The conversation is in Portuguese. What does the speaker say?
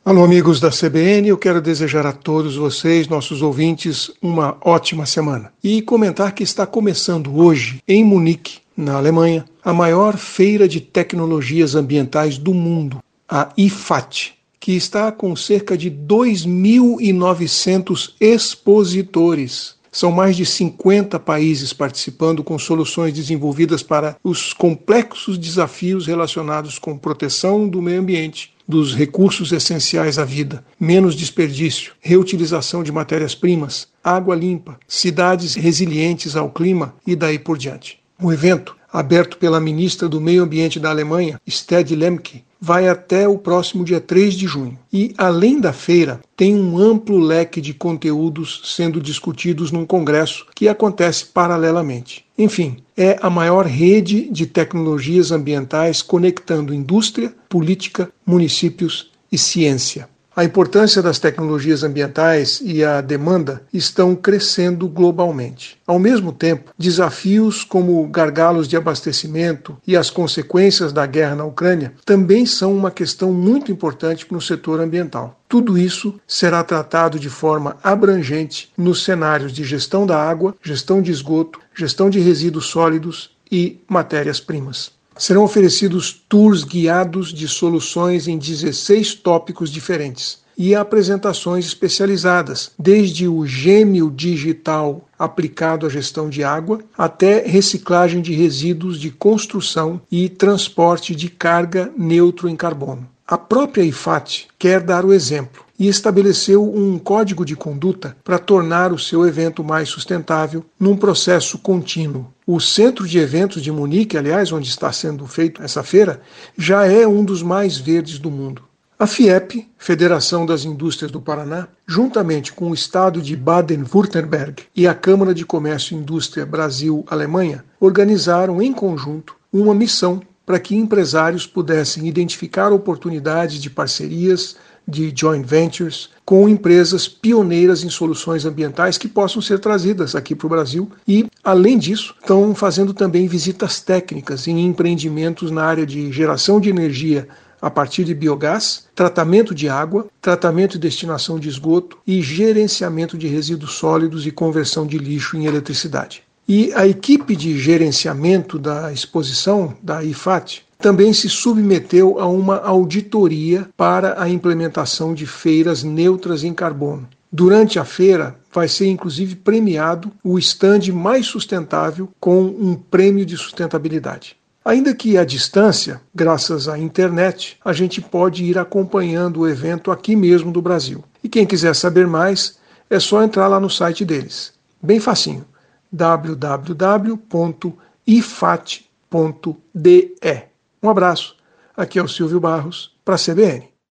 Alô, amigos da CBN, eu quero desejar a todos vocês, nossos ouvintes, uma ótima semana. E comentar que está começando hoje, em Munique, na Alemanha, a maior feira de tecnologias ambientais do mundo, a IFAT, que está com cerca de 2.900 expositores. São mais de 50 países participando com soluções desenvolvidas para os complexos desafios relacionados com proteção do meio ambiente, dos recursos essenciais à vida, menos desperdício, reutilização de matérias-primas, água limpa, cidades resilientes ao clima e daí por diante. O evento, aberto pela ministra do Meio Ambiente da Alemanha, Steddi Lemke, vai até o próximo dia 3 de junho. E, além da feira, tem um amplo leque de conteúdos sendo discutidos num congresso que acontece paralelamente. Enfim, é a maior rede de tecnologias ambientais conectando indústria, política, municípios e ciência. A importância das tecnologias ambientais e a demanda estão crescendo globalmente. Ao mesmo tempo, desafios como gargalos de abastecimento e as consequências da guerra na Ucrânia também são uma questão muito importante no setor ambiental. Tudo isso será tratado de forma abrangente nos cenários de gestão da água, gestão de esgoto, gestão de resíduos sólidos e matérias-primas. Serão oferecidos tours guiados de soluções em 16 tópicos diferentes e apresentações especializadas, desde o gêmeo digital aplicado à gestão de água até reciclagem de resíduos de construção e transporte de carga neutro em carbono. A própria IFAT quer dar o exemplo e estabeleceu um código de conduta para tornar o seu evento mais sustentável num processo contínuo. O centro de eventos de Munique, aliás, onde está sendo feita essa feira, já é um dos mais verdes do mundo. A FIEP, Federação das Indústrias do Paraná, juntamente com o Estado de Baden-Württemberg e a Câmara de Comércio e Indústria Brasil-Alemanha, organizaram em conjunto uma missão para que empresários pudessem identificar oportunidades de parcerias, de joint ventures, com empresas pioneiras em soluções ambientais que possam ser trazidas aqui para o Brasil e, além disso, estão fazendo também visitas técnicas em empreendimentos na área de geração de energia a partir de biogás, tratamento de água, tratamento e destinação de esgoto e gerenciamento de resíduos sólidos e conversão de lixo em eletricidade. E a equipe de gerenciamento da exposição, da IFAT, também se submeteu a uma auditoria para a implementação de feiras neutras em carbono. Durante a feira, vai ser inclusive premiado o estande mais sustentável com um prêmio de sustentabilidade. Ainda que à distância, graças à internet, a gente pode ir acompanhando o evento aqui mesmo do Brasil. E quem quiser saber mais, é só entrar lá no site deles. Bem facinho. www.ifat.de. Um abraço. Aqui é o Silvio Barros, para a CBN.